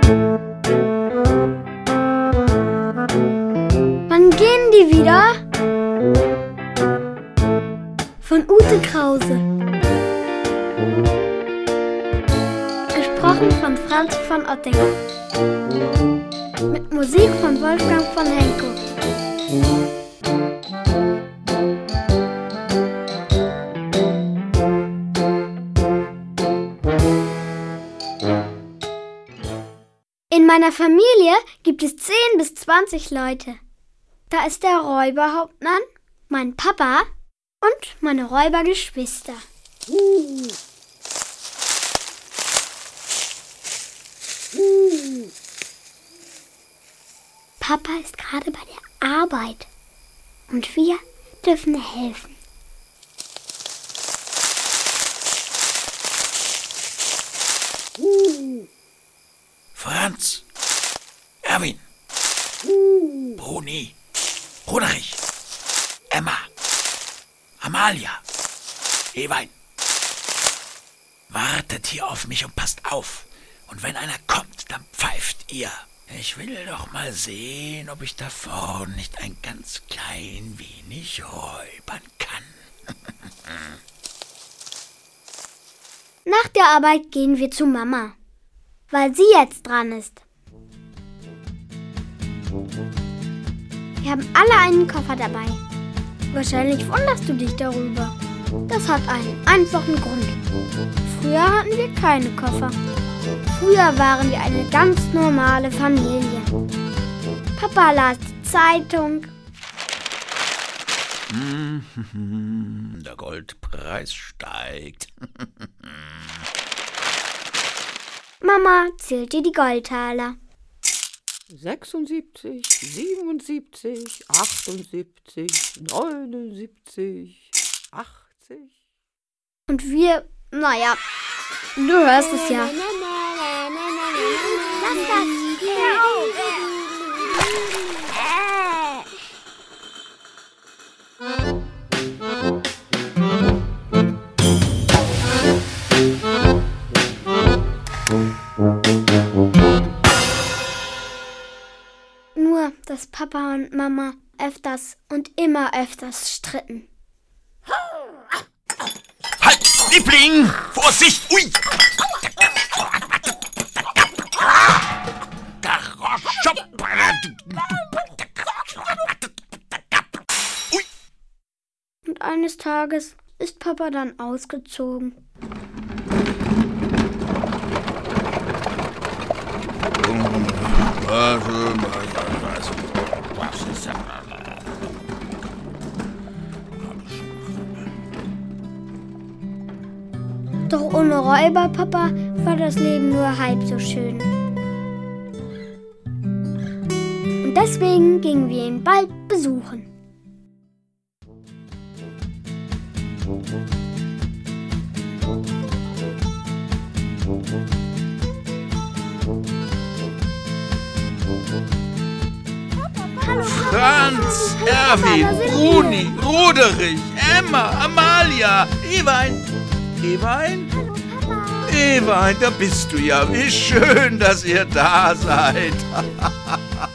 Wann gehen die wieder? Von Ute Krause. Gesprochen von Franz von Oettinger. Mit Musik von Wolfgang von Henko. In meiner Familie gibt es 10 bis 20 Leute. Da ist der Räuberhauptmann, mein Papa und meine Räubergeschwister. Papa ist gerade bei der Arbeit und wir dürfen helfen. Franz, Erwin, Bruni, Roderich, Emma, Amalia, Ewein. Wartet hier auf mich und passt auf. Und wenn einer kommt, dann pfeift ihr. Ich will doch mal sehen, ob ich da vorne nicht ein ganz klein wenig räubern kann. Nach der Arbeit gehen wir zu Mama, weil sie jetzt dran ist. Wir haben alle einen Koffer dabei. Wahrscheinlich wunderst du dich darüber. Das hat einen einfachen Grund. Früher hatten wir keine Koffer. Früher waren wir eine ganz normale Familie. Papa las die Zeitung. Der Goldpreis steigt. Mama zählte die Goldtaler. 76, 77, 78, 79, 80. Und wir, naja, du hörst es ja. Lass das, hör auf. Nur, dass Papa und Mama öfters und immer öfters stritten. Halt, Liebling! Vorsicht! Ui! Ui! Und eines Tages ist Papa dann ausgezogen. Doch ohne Räuberpapa war das Leben nur halb so schön. Und deswegen gingen wir ihn bald besuchen. Franz, Erwin, Bruni, Roderich, Emma, Amalia, Ewein. Ewein? Hallo, Papa. Ewein, da bist du ja. Wie schön, dass ihr da seid.